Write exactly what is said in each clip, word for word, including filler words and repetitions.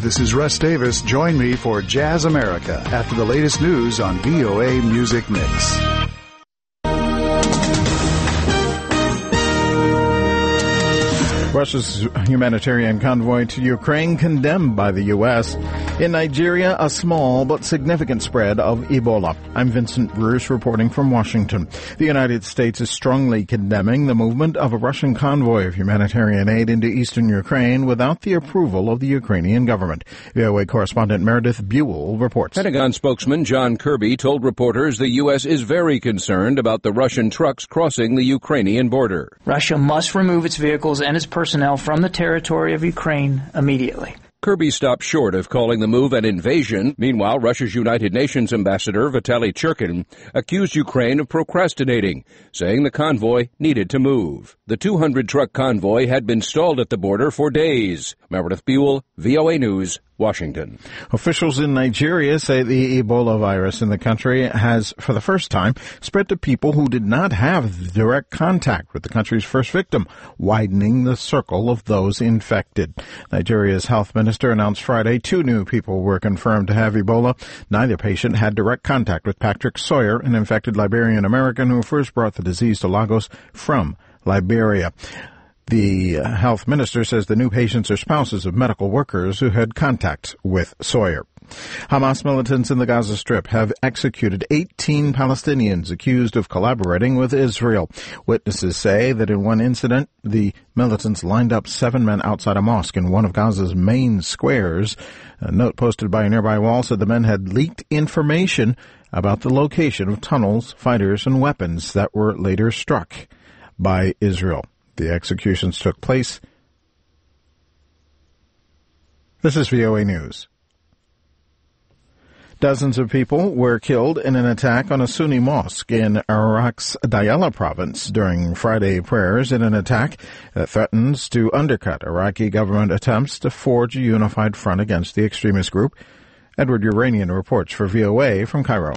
this is Russ Davis. Join me for Jazz America after the latest news on V O A Music Mix. Russia's humanitarian convoy to Ukraine condemned by the U S In Nigeria, a small but significant spread of Ebola. I'm Vincent Bruce reporting from Washington. The United States is strongly condemning the movement of a Russian convoy of humanitarian aid into eastern Ukraine without the approval of the Ukrainian government. V O A correspondent Meredith Buell reports. Pentagon spokesman John Kirby told reporters the U S is very concerned about the Russian trucks crossing the Ukrainian border. Russia must remove its vehicles and its personnel from the territory of Ukraine immediately. Kirby stopped short of calling the move an invasion. Meanwhile, Russia's United Nations ambassador Vitaly Churkin accused Ukraine of procrastinating, saying the convoy needed to move. The two hundred truck convoy had been stalled at the border for days. Meredith Buell, V O A News, Washington. Officials in Nigeria say the Ebola virus in the country has, for the first time, spread to people who did not have direct contact with the country's first victim, widening the circle of those infected. Nigeria's health minister announced Friday two new people were confirmed to have Ebola. Neither patient had direct contact with Patrick Sawyer, an infected Liberian American who first brought the disease to Lagos from Liberia. The health minister says the new patients are spouses of medical workers who had contact with Sawyer. Hamas militants in the Gaza Strip have executed eighteen Palestinians accused of collaborating with Israel. Witnesses say that in one incident, the militants lined up seven men outside a mosque in one of Gaza's main squares. A note posted by a nearby wall said the men had leaked information about the location of tunnels, fighters, and weapons that were later struck by Israel. The executions took place. This is V O A News. Dozens of people were killed in an attack on a Sunni mosque in Iraq's Diyala province during Friday prayers in an attack that threatens to undercut Iraqi government attempts to forge a unified front against the extremist group. Edward Uranian reports for V O A from Cairo.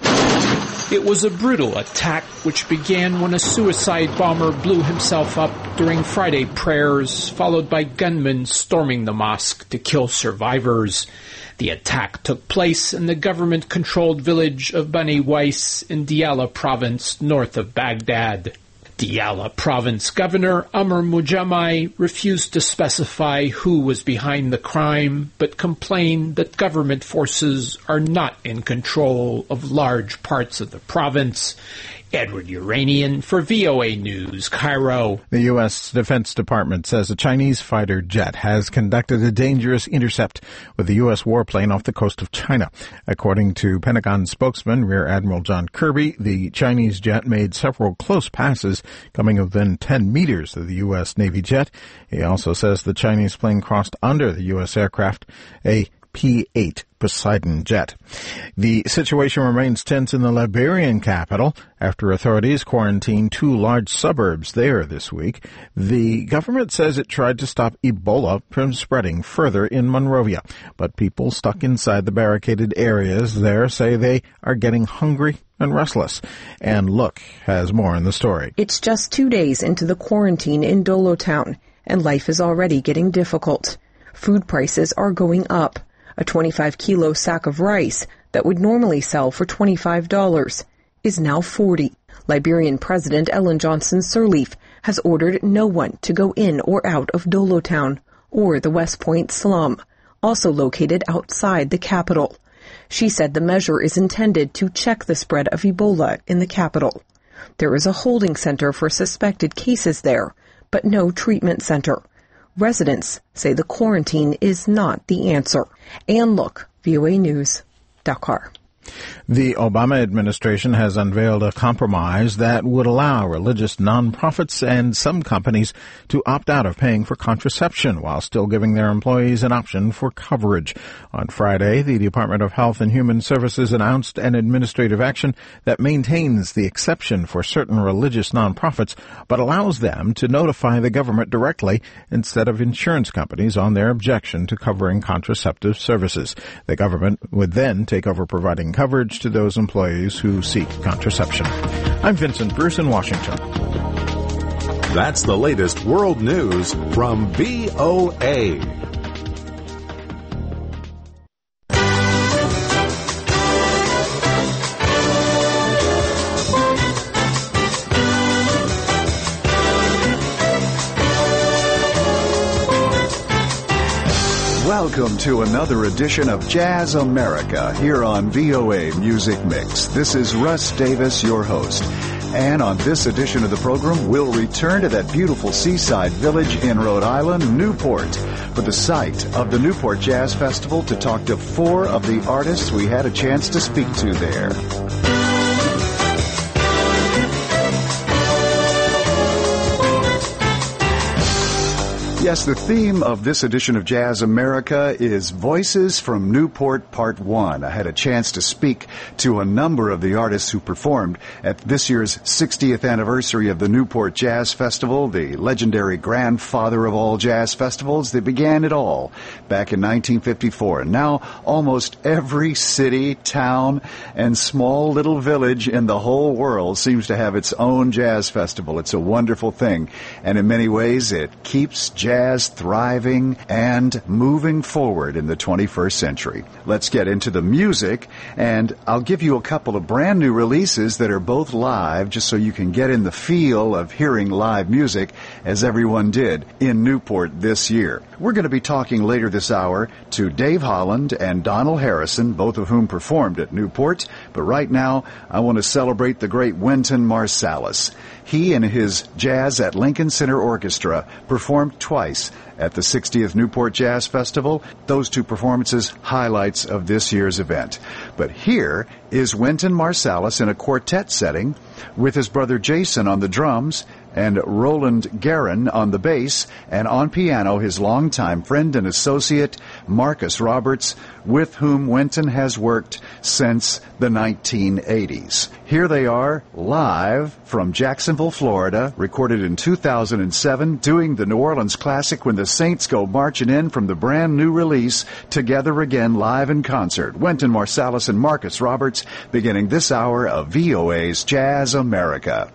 It was a brutal attack which began when a suicide bomber blew himself up during Friday prayers, followed by gunmen storming the mosque to kill survivors. The attack took place in the government-controlled village of Bani Weiss in Diyala province, north of Baghdad. Diyala province governor Amr Mujamai refused to specify who was behind the crime, but complained that government forces are not in control of large parts of the province. Edward Uranian for V O A News, Cairo. The U S Defense Department says a Chinese fighter jet has conducted a dangerous intercept with a U S warplane off the coast of China. According to Pentagon spokesman Rear Admiral John Kirby, the Chinese jet made several close passes, coming within ten meters of the U S Navy jet. He also says the Chinese plane crossed under the U S aircraft, a P eight Poseidon jet. The situation remains tense in the Liberian capital after authorities quarantined two large suburbs there this week. The government says it tried to stop Ebola from spreading further in Monrovia, but people stuck inside the barricaded areas there say they are getting hungry and restless. Ann Look has more in the story. It's just two days into the quarantine in Dolo Town, and life is already getting difficult. Food prices are going up. A twenty-five kilo sack of rice that would normally sell for twenty-five dollars is now forty dollars. Liberian President Ellen Johnson Sirleaf has ordered no one to go in or out of Dolo Town or the West Point slum, also located outside the capital. She said the measure is intended to check the spread of Ebola in the capital. There is a holding center for suspected cases there, but no treatment center. Residents say the quarantine is not the answer. Ann Look, V O A News, Dakar. The Obama administration has unveiled a compromise that would allow religious nonprofits and some companies to opt out of paying for contraception while still giving their employees an option for coverage. On Friday, the Department of Health and Human Services announced an administrative action that maintains the exception for certain religious nonprofits, but allows them to notify the government directly instead of insurance companies on their objection to covering contraceptive services. The government would then take over providing coverage to those employees who seek contraception. I'm Vincent Bruce in Washington. That's the latest world news from V O A. Welcome to another edition of Jazz America here on V O A Music Mix. This is Russ Davis, your host. And on this edition of the program, we'll return to that beautiful seaside village in Rhode Island, Newport, for the site of the Newport Jazz Festival to talk to four of the artists we had a chance to speak to there. Yes, the theme of this edition of Jazz America is Voices from Newport Part one. I had a chance to speak to a number of the artists who performed at this year's sixtieth anniversary of the Newport Jazz Festival, the legendary grandfather of all jazz festivals that began it all back in nineteen fifty-four. And now almost every city, town, and small little village in the whole world seems to have its own jazz festival. It's a wonderful thing, and in many ways it keeps jazz Jazz thriving and moving forward in the twenty-first century. Let's get into the music, and I'll give you a couple of brand new releases that are both live, just so you can get in the feel of hearing live music, as everyone did in Newport this year. We're going to be talking later this hour to Dave Holland and Donald Harrison, both of whom performed at Newport, but right now I want to celebrate the great Wynton Marsalis. He and his Jazz at Lincoln Center Orchestra performed twice at the sixtieth Newport Jazz Festival. Those two performances, highlights of this year's event. But here is Wynton Marsalis in a quartet setting with his brother Jason on the drums and Roland Guerin on the bass, and on piano his longtime friend and associate Marcus Roberts, with whom Wynton has worked since the nineteen eighties. Here they are, live from Jacksonville, Florida, recorded in two thousand seven, doing the New Orleans Classic When the Saints Go Marching In from the brand new release, Together Again live in concert. Wynton Marsalis and Marcus Roberts, beginning this hour of V O A's Jazz America.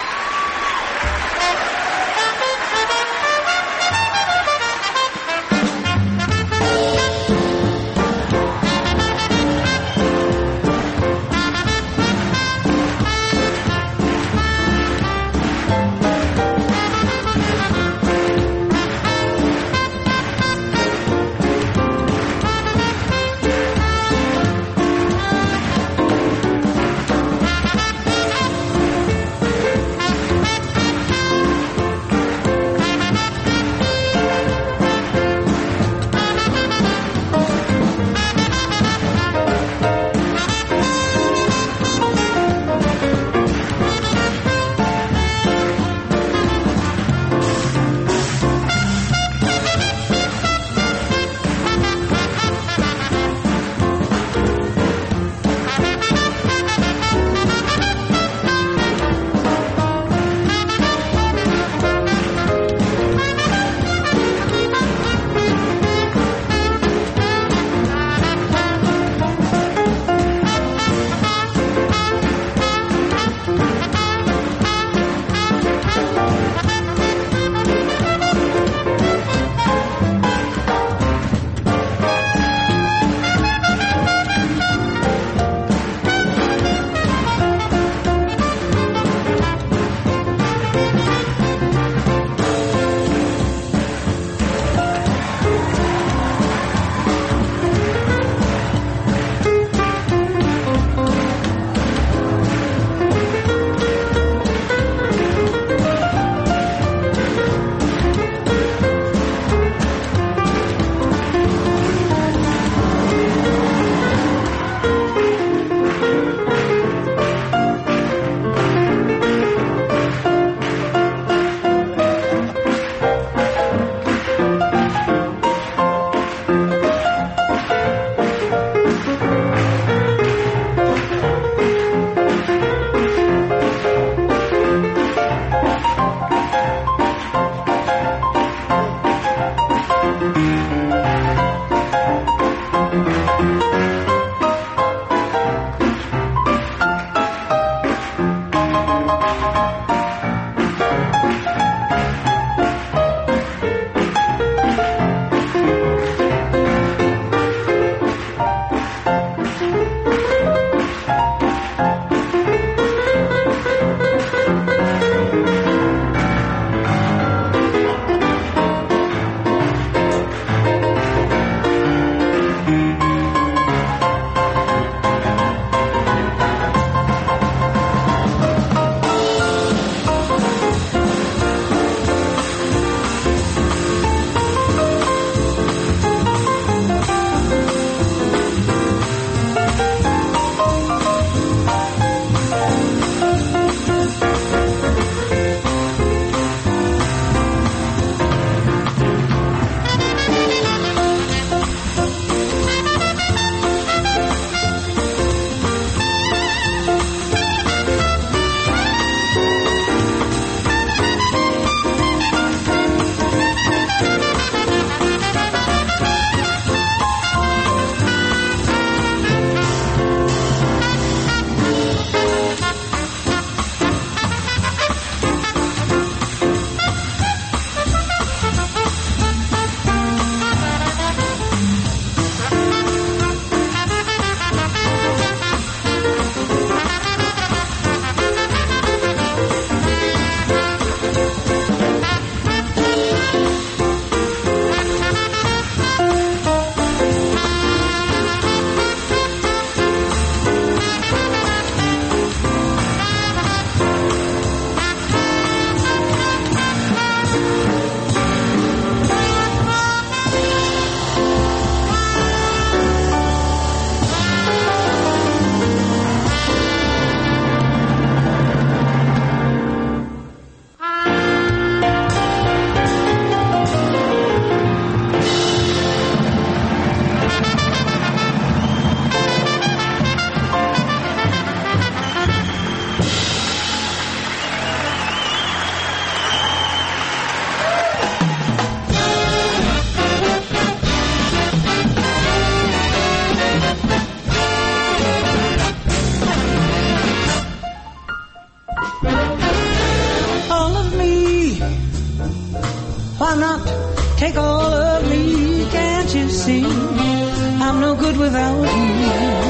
good without you.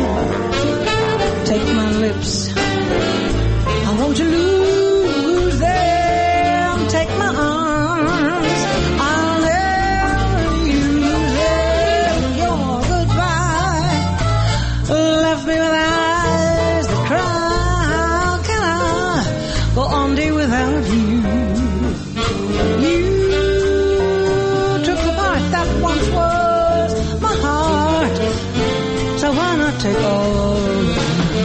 Take my lips, I want to lose them. Take my arms, I'll never use them. Your goodbye left me with eyes that cry. How can I go on day without you? You took the part that once was my heart, so why not take all of it?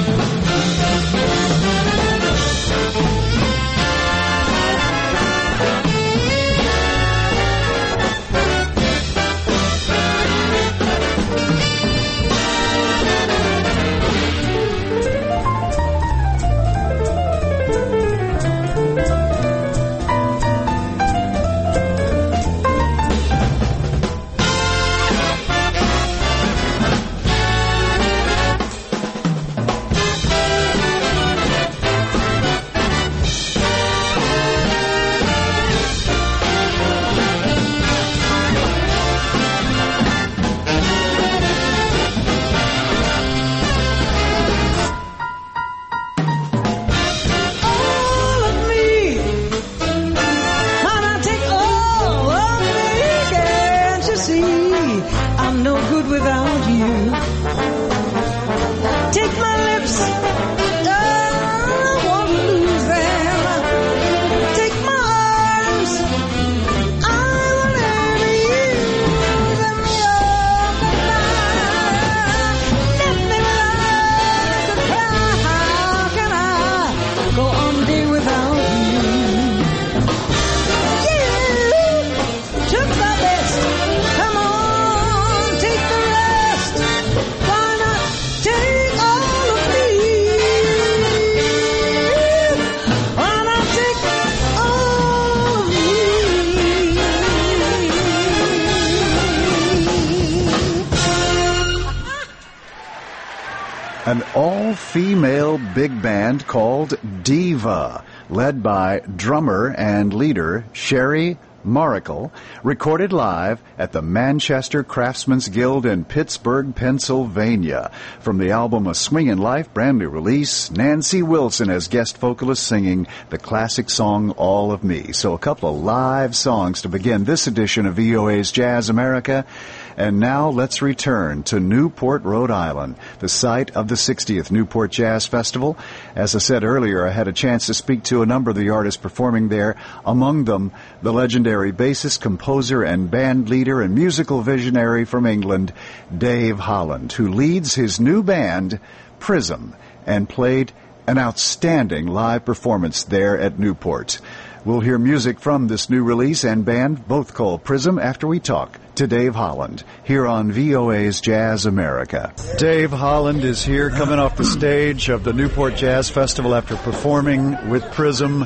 An all-female big band called Diva, led by drummer and leader Sherry Maracle, recorded live at the Manchester Craftsmen's Guild in Pittsburgh, Pennsylvania. From the album A Swingin' Life, brand new release, Nancy Wilson as guest vocalist singing the classic song All of Me. So a couple of live songs to begin this edition of V O A's Jazz America. And now let's return to Newport, Rhode Island, the site of the sixtieth Newport Jazz Festival. As I said earlier, I had a chance to speak to a number of the artists performing there, among them the legendary bassist, composer, and band leader and musical visionary from England, Dave Holland, who leads his new band, Prism, and played an outstanding live performance there at Newport. We'll hear music from this new release and band, both called Prism, after we talk to Dave Holland here on V O A's Jazz America. Dave Holland is here coming off the stage of the Newport Jazz Festival after performing with Prism.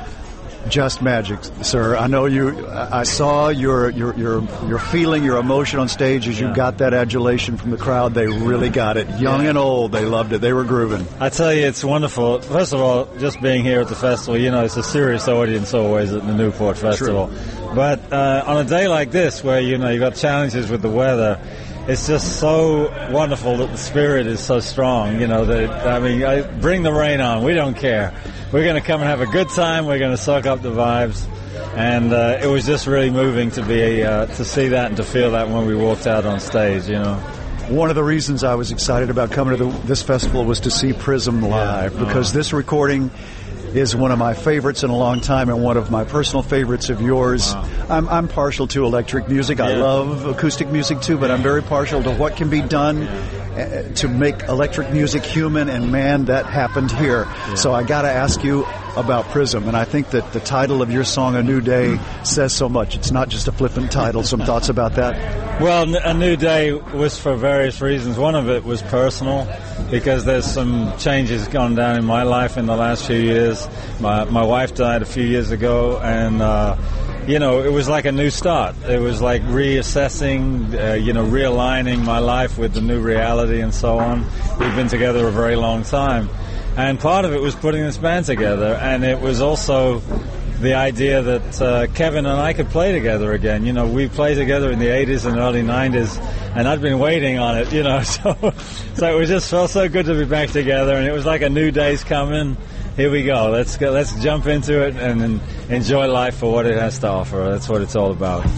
Just magic, sir. I know you. I saw your your your your feeling, your emotion on stage as you yeah. got that adulation from the crowd. They really got it. Young yeah. and old, they loved it. They were grooving. I tell you, it's wonderful. First of all, just being here at the festival, you know, it's a serious audience always at the Newport Festival. True. But uh, on a day like this, where you know you've got challenges with the weather, it's just so wonderful that the spirit is so strong. You know that I mean, I, bring the rain on. We don't care. We're going to come and have a good time. We're going to soak up the vibes, and uh, it was just really moving to be uh, to see that and to feel that when we walked out on stage. You know, one of the reasons I was excited about coming to the, this festival was to see Prism live yeah. because this recording is one of my favorites in a long time and one of my personal favorites of yours. Wow. I'm, I'm partial to electric music. Yeah. I love acoustic music too, but I'm very partial to what can be done uh, to make electric music human, and man, that happened here. Yeah. So I got to ask you about Prism, and I think that the title of your song, A New Day, says so much. It's not just a flippant title. Some thoughts about that? Well, A New Day was for various reasons. One of it was personal, because there's some changes gone down in my life in the last few years. My my wife died a few years ago, and uh, you know, it was like a new start. It was like reassessing, uh, you know, realigning my life with the new reality and so on. We've been together a very long time, and part of it was putting this band together, and it was also the idea that uh, Kevin and I could play together again. You know, we played together in the eighties and early nineties, and I'd been waiting on it, you know, so so it just felt so good to be back together, and it was like a new day's coming. Here we go. Let's go. Let's jump into it and, and enjoy life for what it has to offer. That's what it's all about.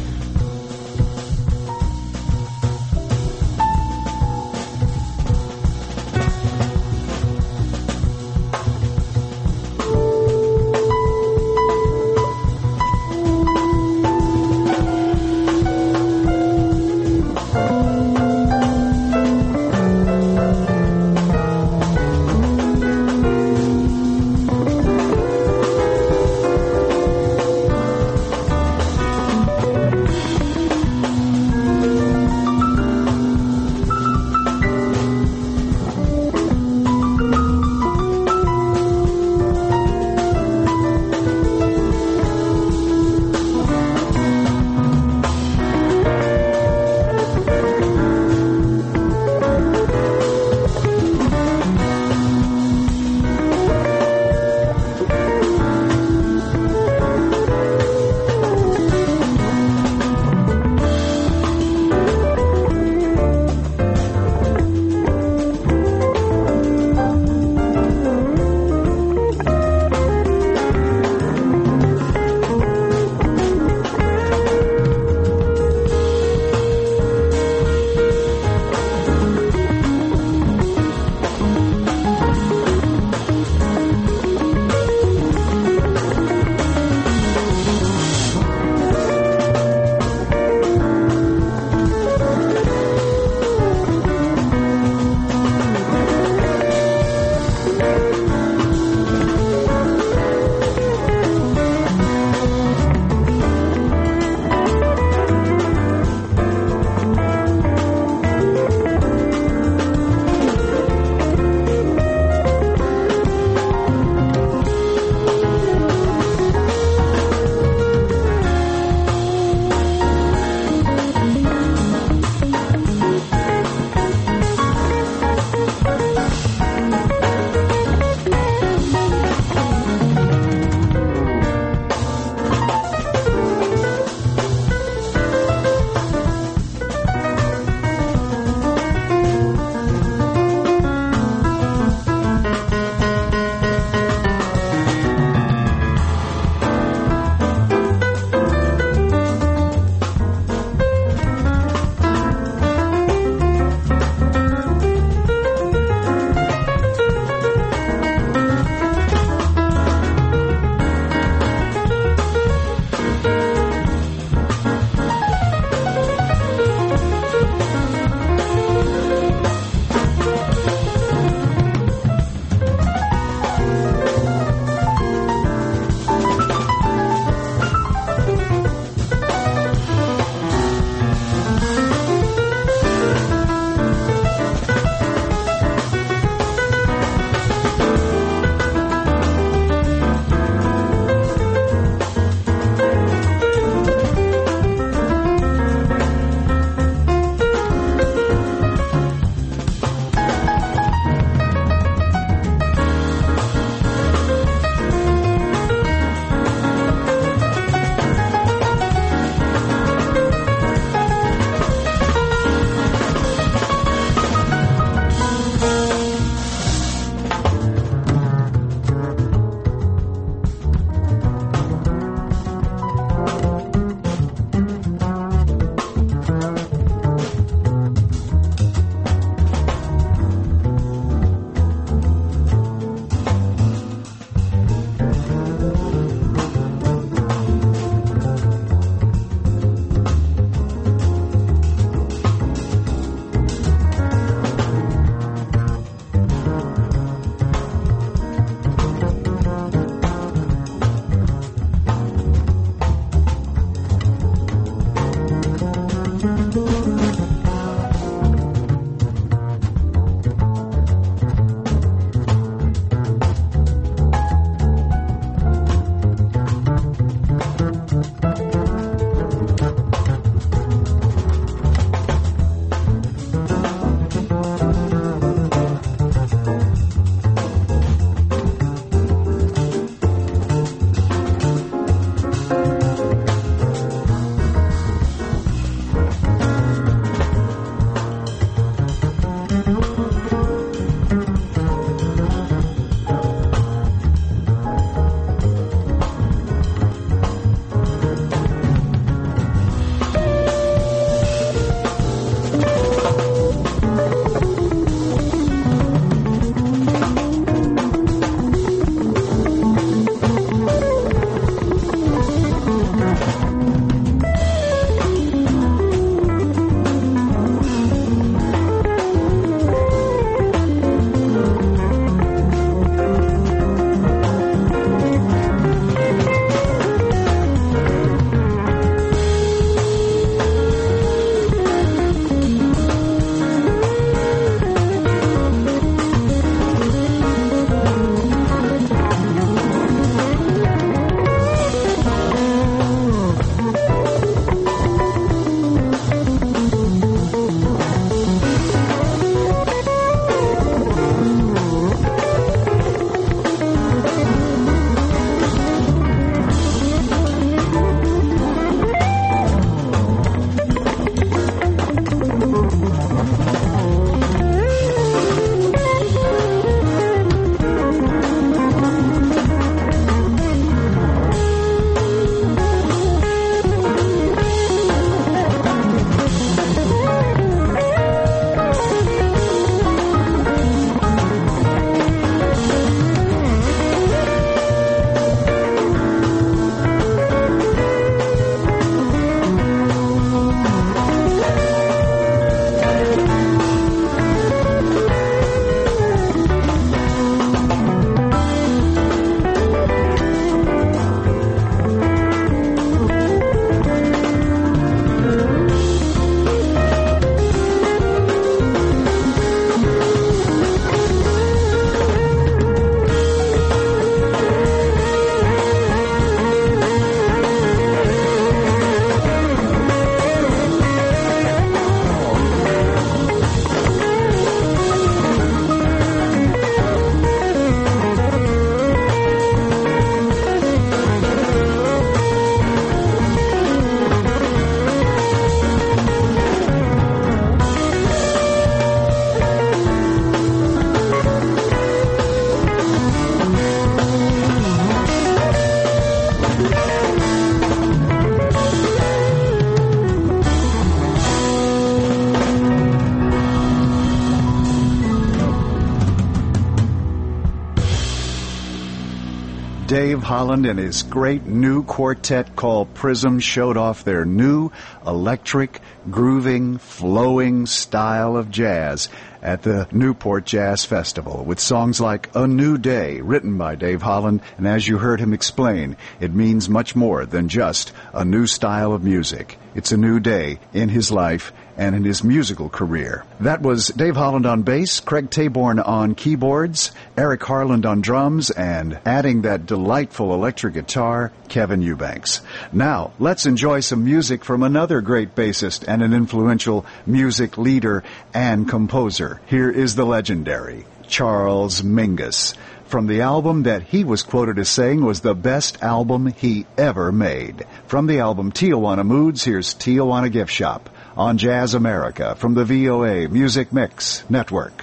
Dave Holland and his great new quartet called Prism showed off their new electric, grooving, flowing style of jazz at the Newport Jazz Festival with songs like A New Day, written by Dave Holland, and as you heard him explain, it means much more than just a new style of music. It's a new day in his life and in his musical career. That was Dave Holland on bass, Craig Taborn on keyboards, Eric Harland on drums, and adding that delightful electric guitar, Kevin Eubanks. Now, let's enjoy some music from another great bassist and an influential music leader and composer. Here is the legendary Charles Mingus, from the album that he was quoted as saying was the best album he ever made. From the album Tijuana Moods, here's Tijuana Gift Shop on Jazz America from the V O A Music Mix Network.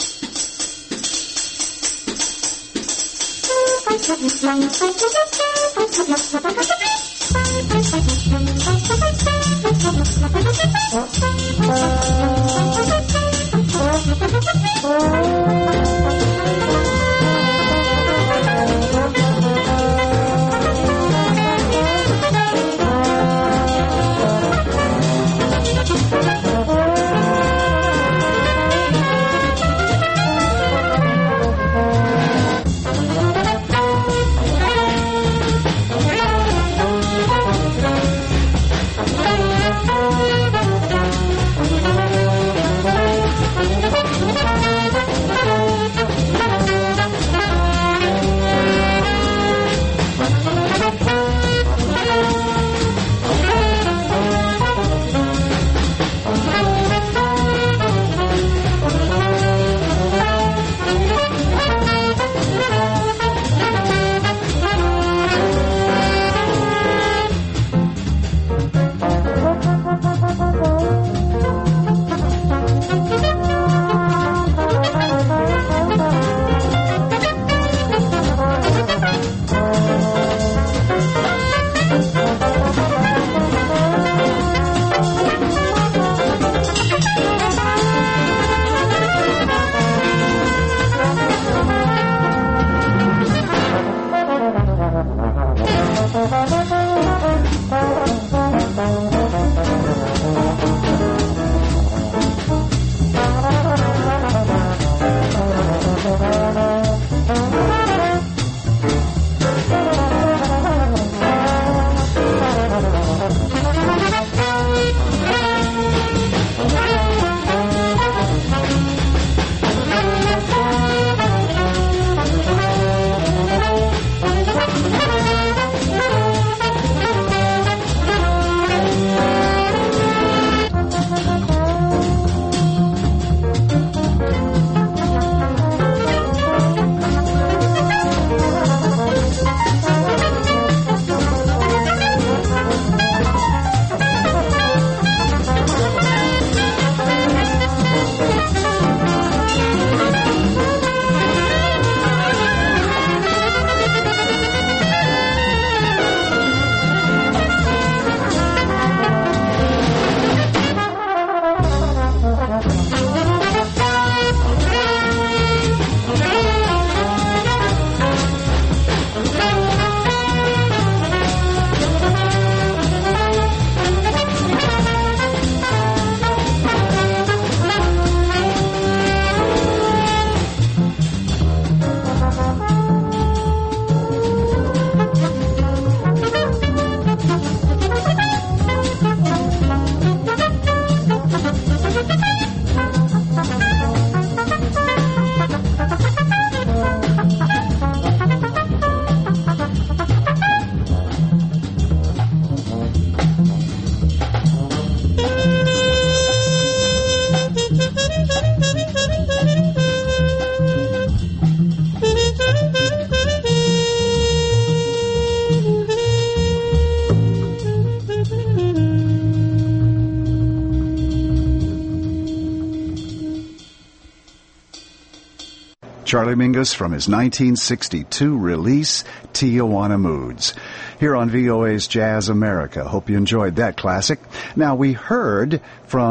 Charlie Mingus from his nineteen sixty-two release, Tijuana Moods, here on V O A's Jazz America. Hope you enjoyed that classic. Now, we heard from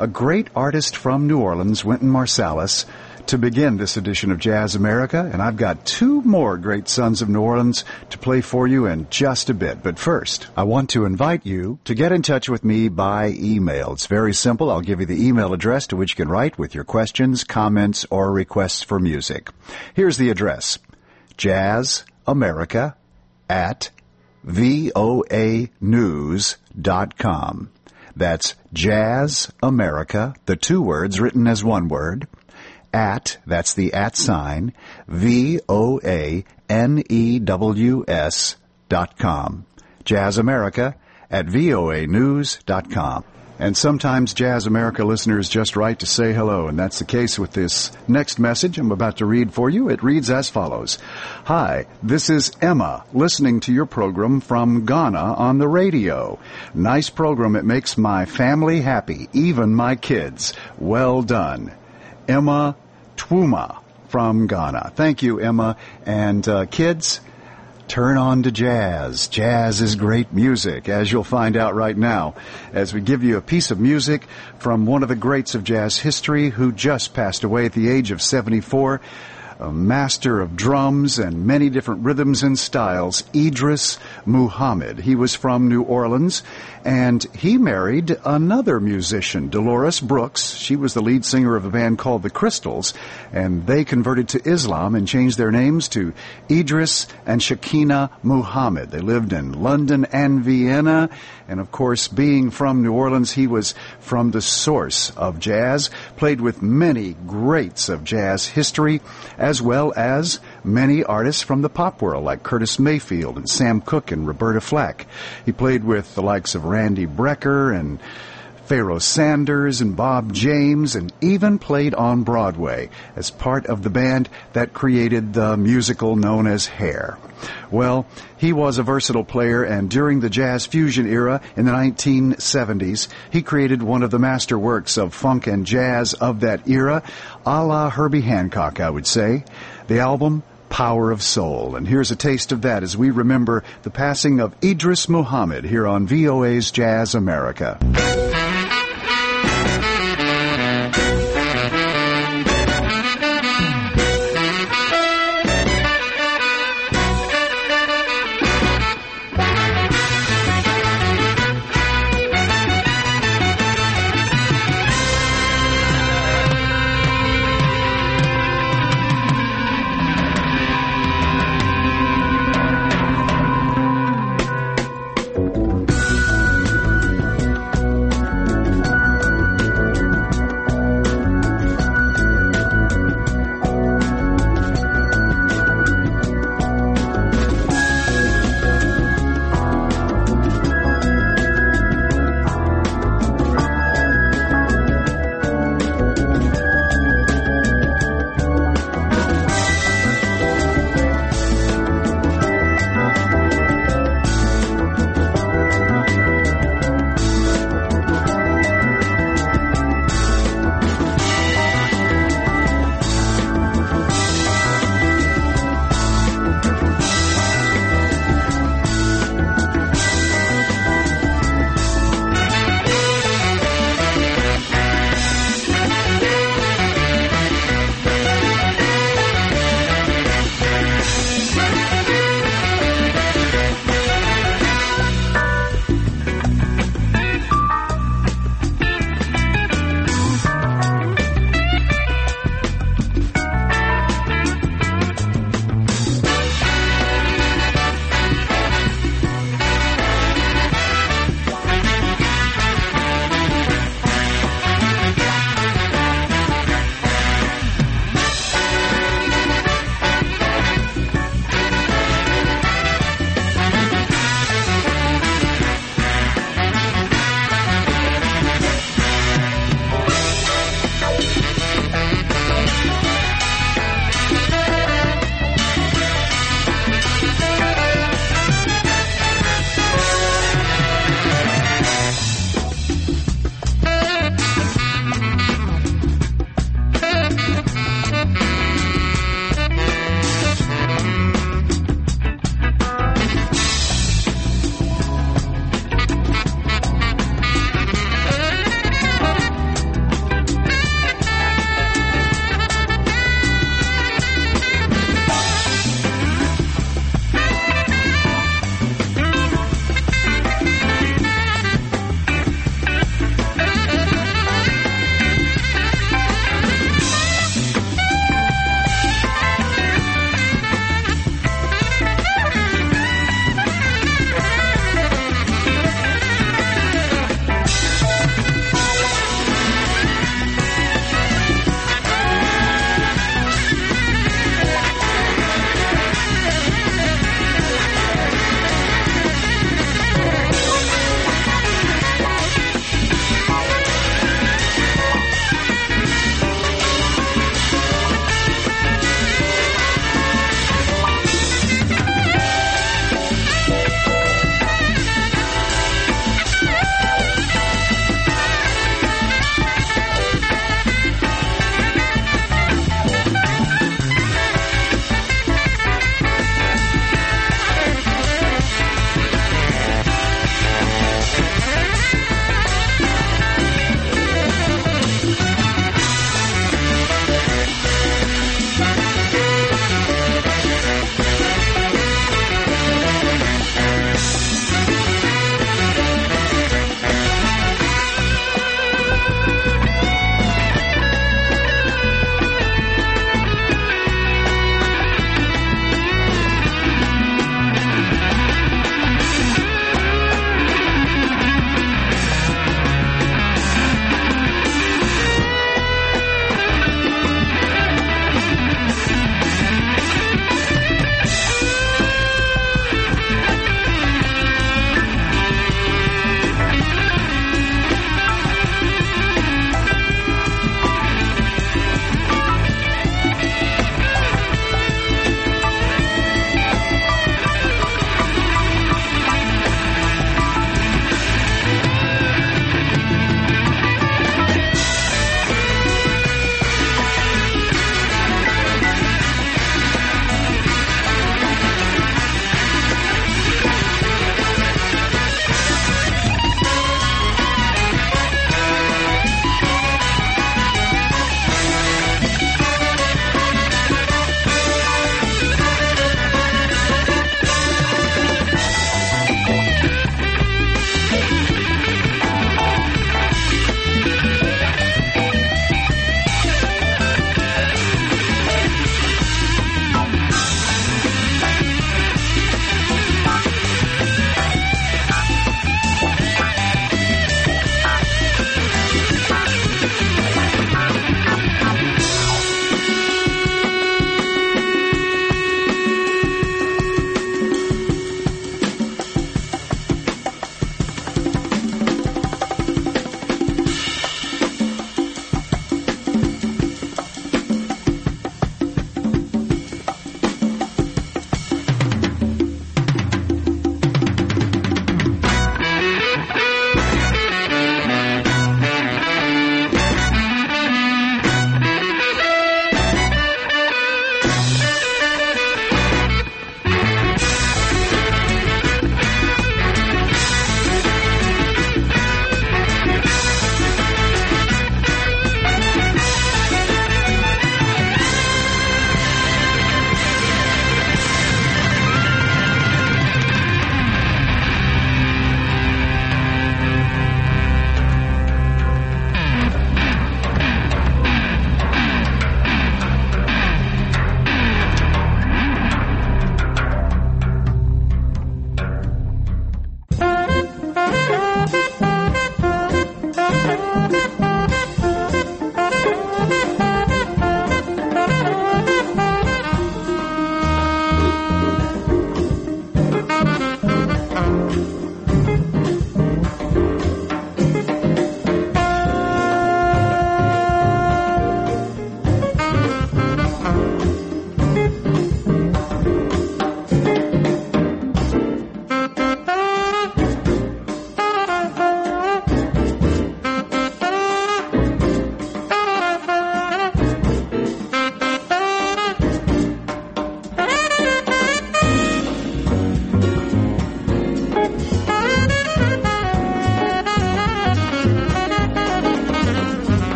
a great artist from New Orleans, Wynton Marsalis, to begin this edition of Jazz America, and I've got two more great sons of New Orleans to play for you in just a bit. But first, I want to invite you to get in touch with me by email. It's very simple. I'll give you the email address to which you can write with your questions, comments, or requests for music. Here's the address: jazzamerica at voa news dot com. That's Jazz America, the two words written as one word, at, that's the at sign, V O A N E W S dot com. Jazz America at V O A news dot com. And sometimes Jazz America listeners just write to say hello, and that's the case with this next message I'm about to read for you. It reads as follows. Hi, this is Emma, listening to your program from Ghana on the radio. Nice program. It makes my family happy, even my kids. Well done. Emma Twuma from Ghana. Thank you, Emma. And uh, kids, turn on to jazz. Jazz is great music, as you'll find out right now, as we give you a piece of music from one of the greats of jazz history who just passed away at the age of seventy-four, a master of drums and many different rhythms and styles, Idris Muhammad. He was from New Orleans, and he married another musician, Dolores Brooks. She was the lead singer of a band called the Crystals, and they converted to Islam and changed their names to Idris and Shakina Muhammad. They lived in London and Vienna, and of course, being from New Orleans, he was from the source of jazz, played with many greats of jazz history, as well as many artists from the pop world like Curtis Mayfield and Sam Cooke and Roberta Flack. He played with the likes of Randy Brecker and Pharoah Sanders and Bob James, and even played on Broadway as part of the band that created the musical known as Hair. Well, he was a versatile player, and during the jazz fusion era in the nineteen seventies, he created one of the masterworks of funk and jazz of that era, a la Herbie Hancock, I would say. The album, Power of Soul. And here's a taste of that as we remember the passing of Idris Muhammad here on V O A's Jazz America.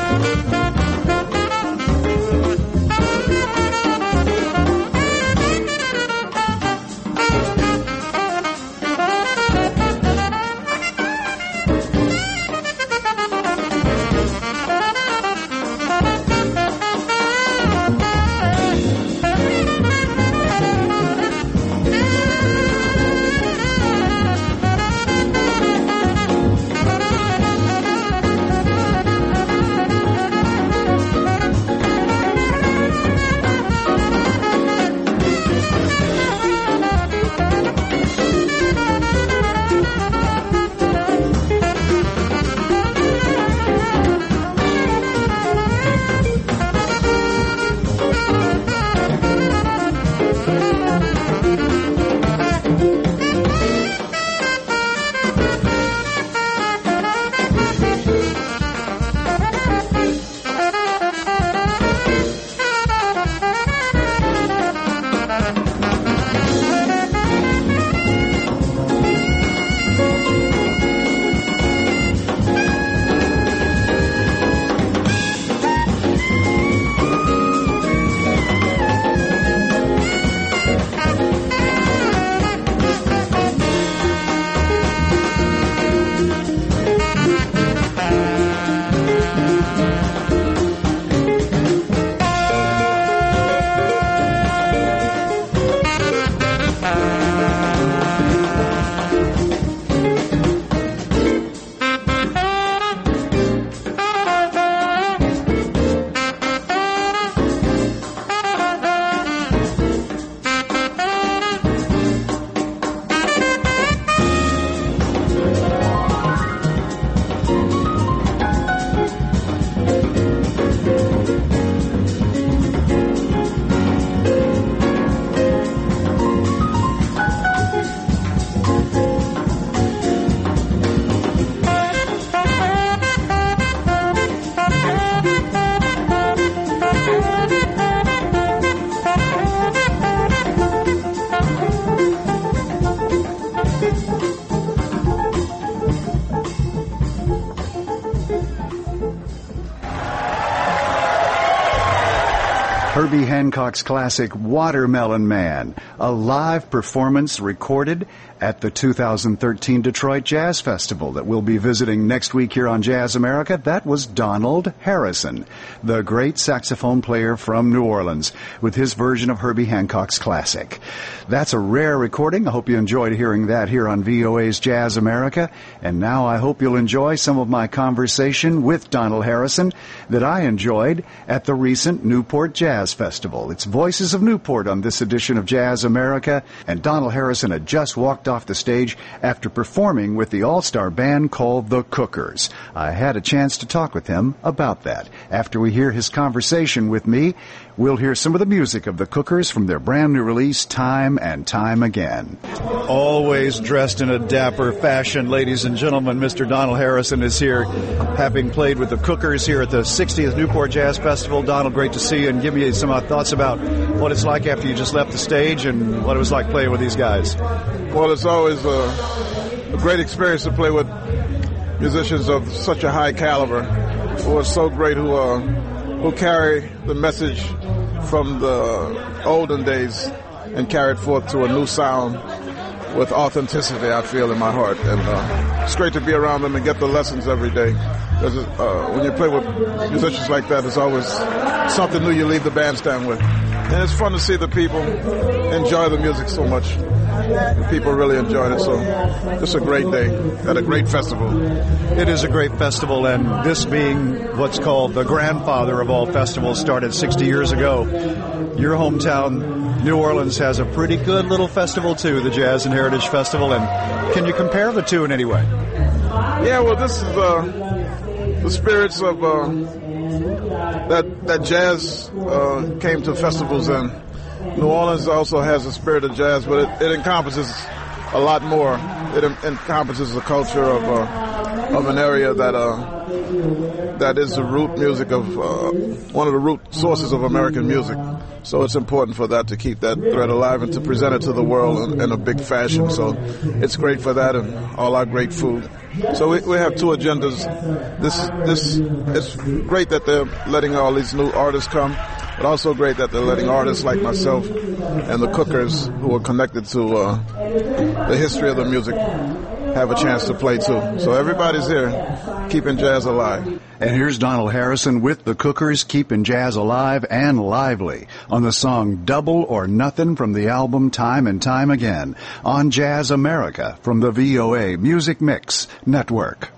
Herbie Hancock's classic Watermelon Man, a live performance recorded at the two thousand thirteen Detroit Jazz Festival that we'll be visiting next week here on Jazz America. That was Donald Harrison, the great saxophone player from New Orleans, with his version of Herbie Hancock's classic. That's a rare recording. I hope you enjoyed hearing that here on V O A's Jazz America. And now I hope you'll enjoy some of my conversation with Donald Harrison that I enjoyed at the recent Newport Jazz Festival. It's Voices of Newport on this edition of Jazz America, and Donald Harrison had just walked off the stage after performing with the all-star band called the Cookers. I had a chance to talk with him about that. After we hear his conversation with me, we'll hear some of the music of the Cookers from their brand new release, Time and Time Again. Always dressed in a dapper fashion, ladies and gentlemen, Mister Donald Harrison is here, having played with the Cookers here at the sixtieth Newport Jazz Festival. Donald, great to see you, and give me some uh, thoughts about what it's like after you just left the stage and what it was like playing with these guys. Well, it's always a, a great experience to play with musicians of such a high caliber who are so great, who uh, who carry the message from the olden days and carry it forth to a new sound with authenticity, I feel, in my heart. And uh, it's great to be around them and get the lessons every day. Because uh, when you play with musicians like that, it's always something new you leave the bandstand with. And it's fun to see the people enjoy the music so much. The people really enjoyed it, so it's a great day at a great festival. It is a great festival, and this being what's called the grandfather of all festivals, started sixty years ago. Your hometown, New Orleans, has a pretty good little festival too, the Jazz and Heritage Festival, and can you compare the two in any way? Yeah, well, this is uh, the spirits of uh, that that jazz uh, came to festivals, and New Orleans also has a spirit of jazz, but it, it encompasses a lot more. It en- encompasses the culture of uh, of an area that uh, that is the root music of uh, one of the root sources of American music. So it's important for that to keep that thread alive and to present it to the world in, in a big fashion. So it's great for that and all our great food. So we, we have two agendas. This this it's great that they're letting all these new artists come, but also great that they're letting artists like myself and the cookers who are connected to uh, the history of the music have a chance to play too. So everybody's here, keeping jazz alive. And here's Donald Harrison with the Cookers, keeping jazz alive and lively on the song Double or Nothing from the album Time and Time Again on Jazz America from the V O A Music Mix Network.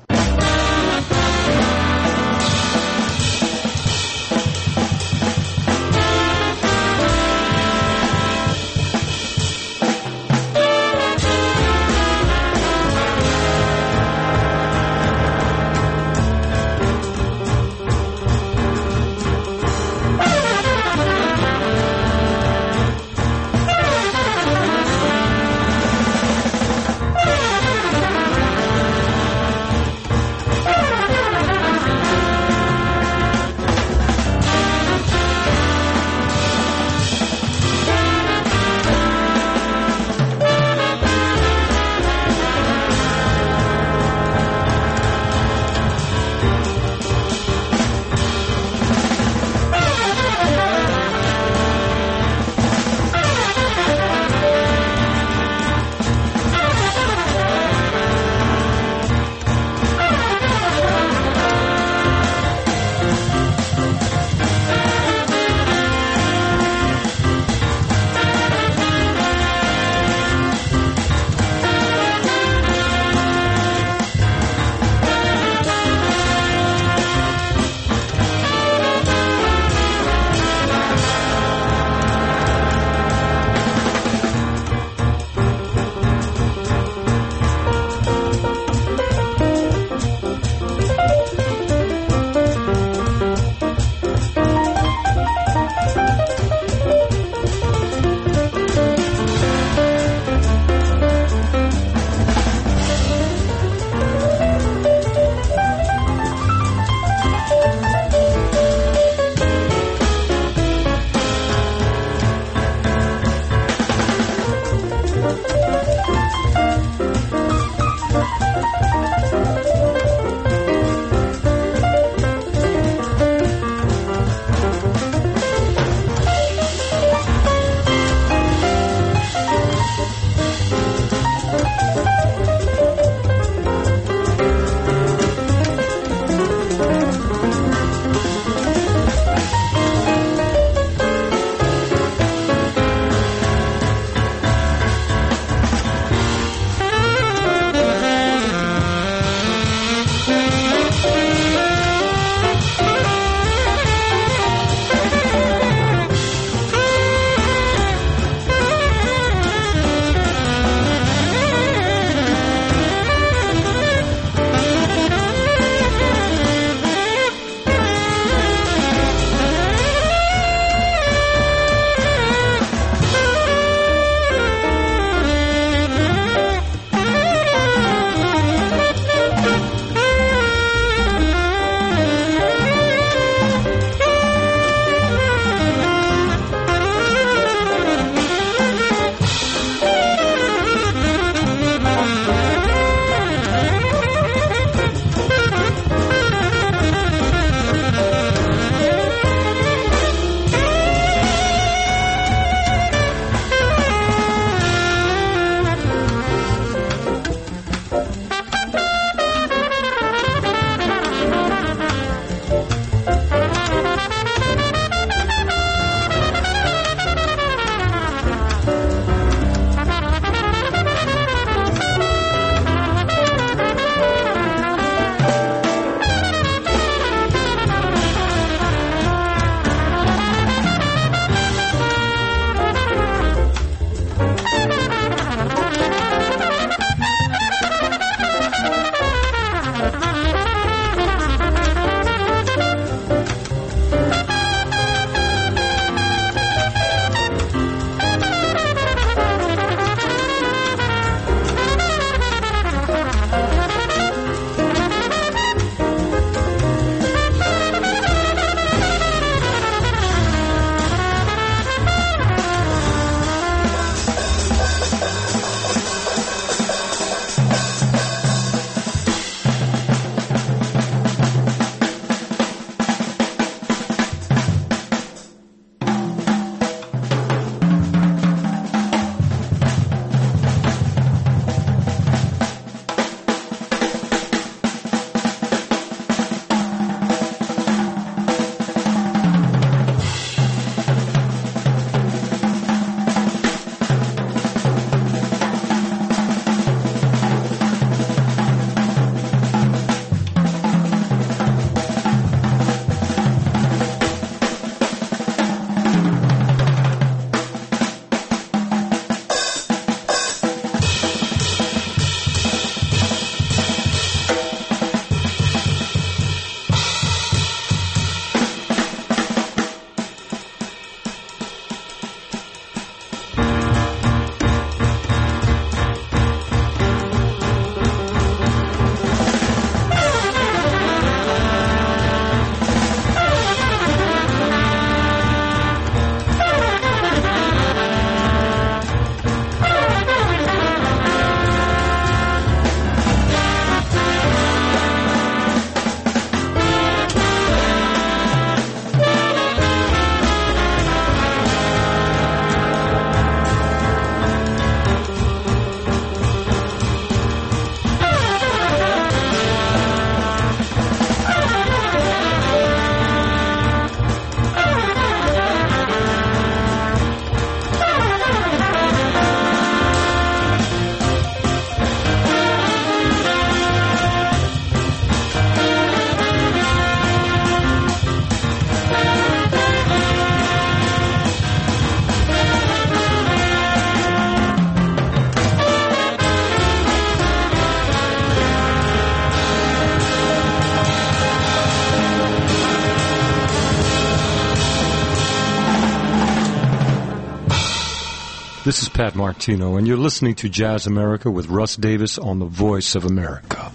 This is Pat Martino, and you're listening to Jazz America with Russ Davis on the Voice of America.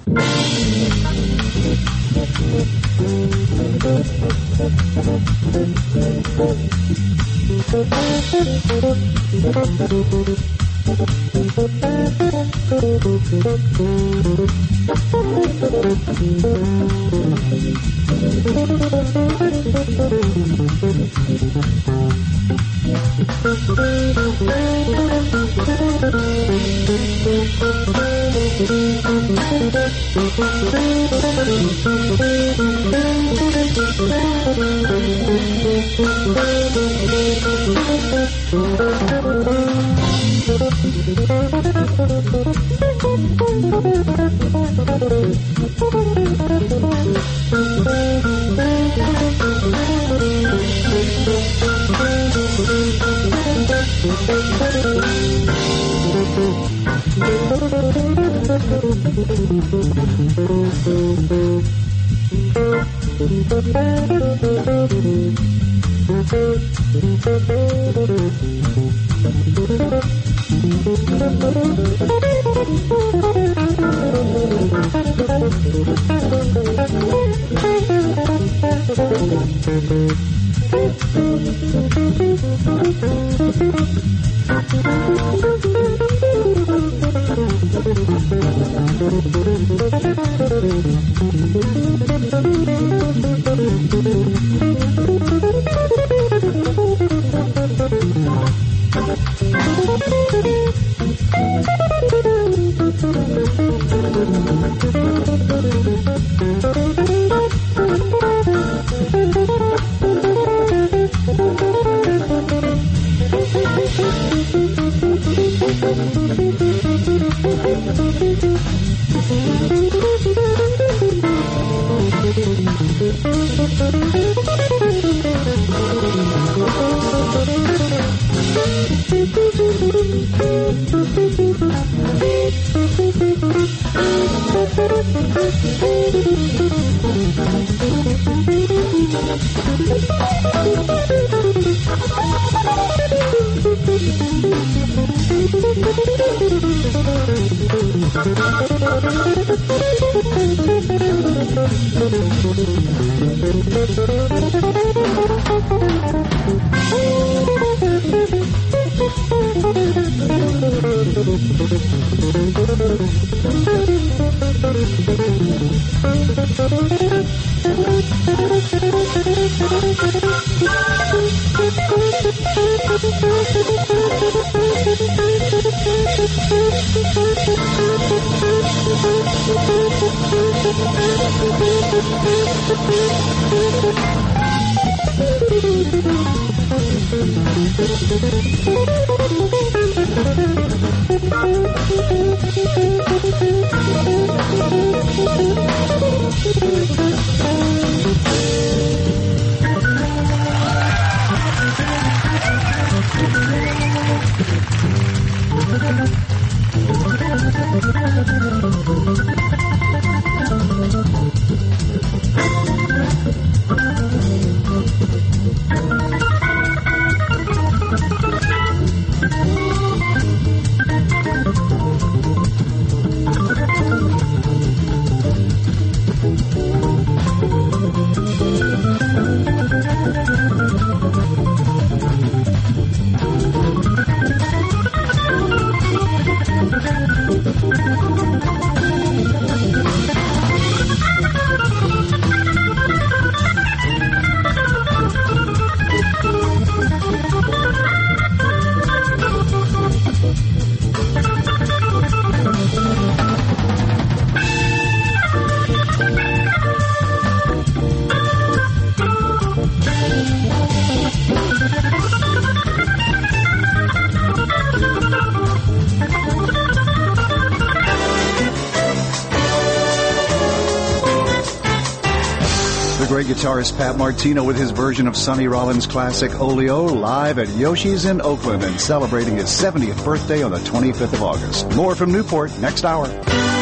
Great guitarist Pat Martino with his version of Sonny Rollins' classic Oleo live at Yoshi's in Oakland and celebrating his seventieth birthday on the twenty-fifth of August. More from Newport next hour.